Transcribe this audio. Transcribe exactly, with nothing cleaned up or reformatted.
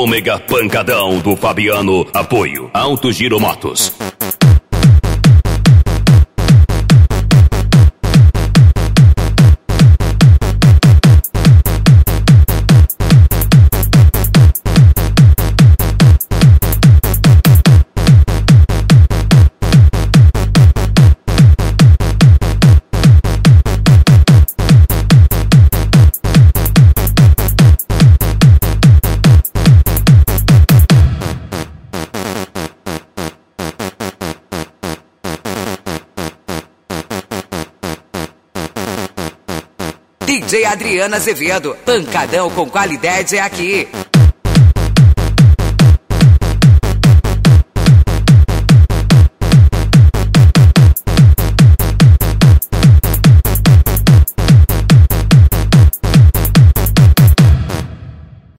Ômega Pancadão do Fabiano. Apoio Alto Giro Motos. D J Adriana Azevedo, pancadão com qualidade é aqui.